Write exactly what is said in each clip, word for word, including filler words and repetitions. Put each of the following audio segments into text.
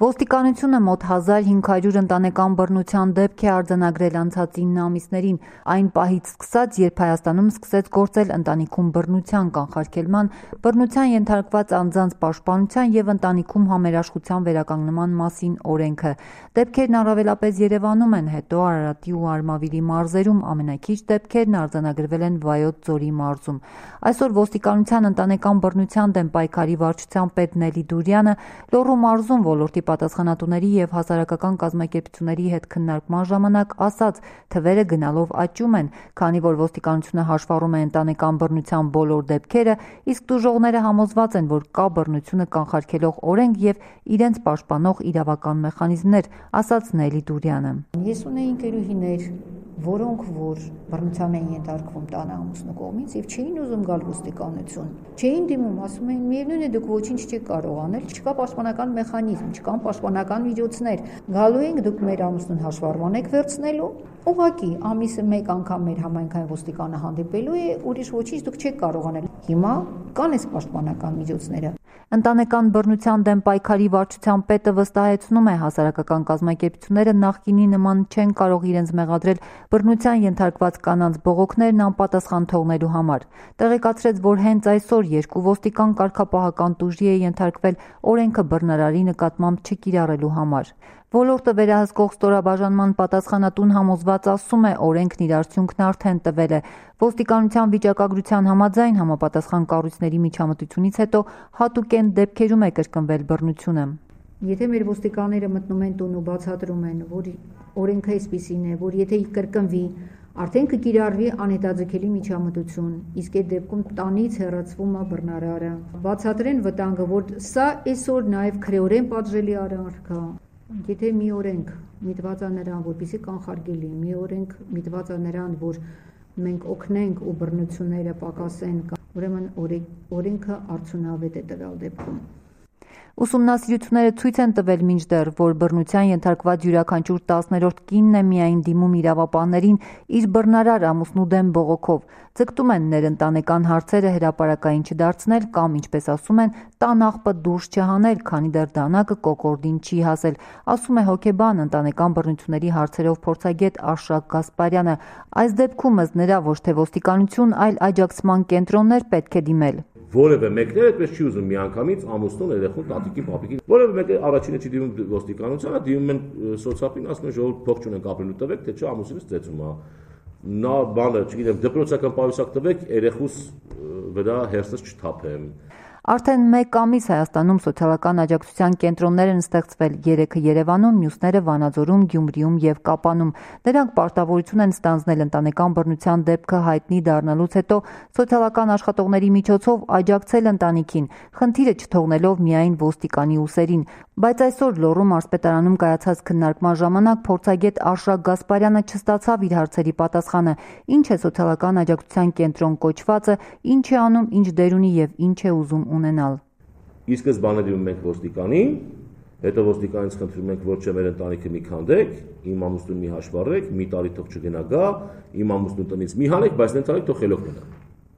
Ոստիկանությունը մոտ հազար հինգ հարյուր ընտանեկան բռնության դեպք է արձանագրել անցած ինը ամիսներին, այն պահից սկսած, երբ Հայաստանում սկսեց գործել ընտանիքում բռնության կանխարգելման, բռնության ենթարկված անձանց պաշտպանության և ընտանիքում համերաշխության վերականգնման մասին օրենքը։ Դեպքերն առավելապես Երևանում են, հետո Արարատի ու Արմավիրի մարզերում, ամենաքիչ դեպքերն արձանագրվել են Վայոց ձորի մարզում։ Այսօր ոստիկանության ընտանեկան բռնության դեմ պայքարի վարչության պետ Նելի Դուրյանը Լոռու մարզում ոլորտի պատասխանատուների և հասարակական կազմակերպությունների հետ քննարկման ժամանակ ասաց, թվերը գնալով աճում են, քանի որ ոստիկանությունը հաշվառում է ընտանեկան բռնության բոլոր դեպքերը, իսկ տուժողները համոզված են, որ կա բռնությունը կանխարգելող օրենք և իրենց պաշտպանող իրավական մեխանիզմներ, ասաց Նելի Դուրյանը։ Ես ունեի ընկերուհիներ, որոնք որ բռնության էին ենթարկվում տանը ամուսնու կողմից և չէին ուզում գալ ոստիկանություն, չէին դիմում, ասում էին միևնույն է դուք ոչինչ չեք կարող անել, չկա պաշտպանական մեխանիզմ, չկան պաշտպանական միջոցներ, գալու ենք դուք մեր ամուսնուն հաշվառման եք վերցնելու, ուղղակի ամիսը մեկ անգամ մեր համայնքային ոստիկանը հանդիպելու է, ուրիշ ոչինչ դուք չեք կարող անել։ Հիմա կան այս պաշտպանական միջոցները։ Ընտանեկան բռնության դեմ պայքարի վարչության պետը վստահեցնում է, հասարակական կազմակերպությունները նախկինի նման չեն կարող իրենց մեղադրել բռնության ենթարկված կանանց բողոքներն անպատասխան թողնելու համար։ Տեղեկացրեց, որ հենց այսօր երկու ոստիկան կարգապահական տուժի է ենթարկվել օրենքը բռնարարի նկատմամբ չկիրառելու համար։ Ոլորտը վերահսկող ստորաբաժանման պատասխանատուն համոզված ասում է, օրենքն իր արդյունքն արդեն տվել է։ Ոստիկանության վիճակագրության համաձայն համապատասխան կառույցների միջամտությունից հետո հատուկ են դեպքերում է կրկնվել բռնությունը։ Եթե մեր ոստիկանները մտնում են տուն ու բացատրում են, որ օրենքը այսպիսին է, որ եթե կրկնվի, արդեն կկիրառվի անհետաձգելի միջամտություն, իսկ այդ դեպքում տանից հեռացվում է բռնարարը։ Բացատրեն վտանգը, որ սա այսօր նաև քրեորեն պատժելի առարկա։ Եթե մի օրենք միտված է նրան, որպեսզի կանխարգելի, մի օրենք միտված է նրան, որ մենք օգնենք ու բռնությունները պակասեն, ուրեմն օրենքը արդյունավետ է տվյալ դեպքում։ Ուսումնասիրությունները ցույց են տվել մինչդեռ, որ բռնության ենթարկված յուրաքանչյուր տասներորդ կինն է միայն դիմում իրավապահներին իր բռնարար ամուսնու դեմ բողոքով։ Ձգտում են ներընտանեկան հարցերը հրապարակային չդարձնել կամ, ինչպես ասում են, տան աղբը դուրս չհանել, քանի դեռ դանակը կոկորդին չի հասել, ասում է հոգեբան, ընտանեկան բռնությունների հարցերով փորձագետ Արշակ Գասպարյանը։ Այս դեպքում ըստ նրա ոչ թե ոստիկանություն, այլ աջակցման կենտրոններ պետք է դիմել։ Որևէ մեկն այդպես չի ուզում միանգամից ամուսնուն, երեխուն, տատիկին, պապիկին։ Որևէ մեկը առաջինը չի դիմում ոստիկանությանը, դիմում են սոցապին, ասում են ժողովուրդ փող չունենք ապրելու տվեք, թե չէ ամուսինս ծեծում է։ Նա բանը, չգիտեմ, դպրոցական պայուսակ տվեք, երեխուս վրա հերսս չթափեմ։ Արդեն մեկ ամիս Հայաստանում սոցիալական աջակցության կենտրոններ են ստեղծվել, երեքը Երևանում, մյուսները Վանաձորում, Գյումրիում և Կապանում։ Նրանք պարտավորություն են ստանձնել ընտանեկան բռնության դեպքը հայտնի դառնալուց հետո սոցիալական աշխատողների միջոցով աջակցել ընտանիքին, խնդիրը չթողնելով միայն ոստիկանի ուսերին։ Բայց այսօր Լոռու մարզպետարանում կայացած քննարկման ժամանակ փորձագետ Արշակ Գասպարյանը չստացավ իր հարցերի պատասխանը, ինչ է սոցիալական աջակցության կենտրոն կոչվածը, ինչ է անում, ինչ դեր ունի և ինչ է ուզում ունենալ։ Ի սկզբանե դիմում ենք ոստիկանին, հետո ոստիկանից խնդրում ենք, որ չէ մեր ընտանիքը մի քանդեք, իմ ամուսնուն մի հաշվառեք, մի տարի թող չգնա գա, իմ ամուսնու տնից մի հանեք, բայց նենց արեք թող խելոք մնա։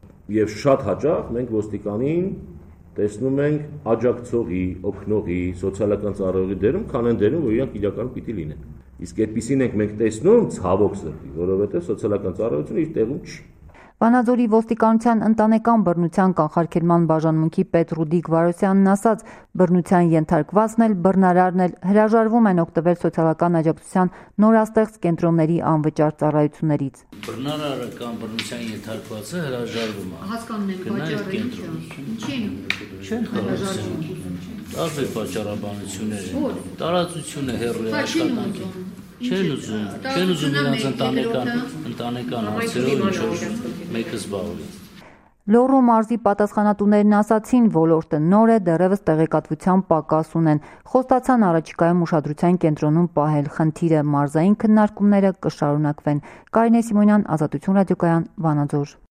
Եվ շատ հաճախ մենք ոստիկանին տեսնում ենք աջակցողի, օգնողի, սոցիալական ծառայողի դերում, քան այն դերում, որ իրանք իրականում պիտի լինեն։ Իսկ այդպիսին ենք մենք տեսնում ցավոք սրտի, որովհետև սոցիալական ծառայությունը իր տեղում չի։ Վանաձորի ոստիկանության ընտանեկան բռնության կանխարգելման բաժանմունքի պետ Ռուդիկ Վարոսյանն ասաց, բռնության ենթարկվածն էլ, բռնարարն էլ հրաժարվում են օգտվել սոցիալական աջակցության նորաստեղծ կենտրոնների անվճար ծառայություններից։ Բռնարարը կամ բռնության ենթարկվածը հրաժարվում է։ Հասկանում եմ, պատճառը ինչի՞ն։ Չեն հրաժարվում։ Տարբեր պատճառաբանություններ են։ Տարածությունը հեռու է աշխատանքի։ Չեն ուզում, չեն ուզում իրենց ընտանեկան ընտանեկան հարցերով ինչ-որ մեկը զբաղվի։ Լոռու մարզի պատասխանատուներն ասացին, ոլորտը նոր է, դեռևս տեղեկատվության պակաս ունեն։ Խոստացան առաջիկայում ուշադրության կենտրոնում պահել խնդիրը, մարզային քննարկումները կշարունակվեն։ Կարինե Սիմոնյան, Ազատություն ռադիոկայան, Վանաձոր։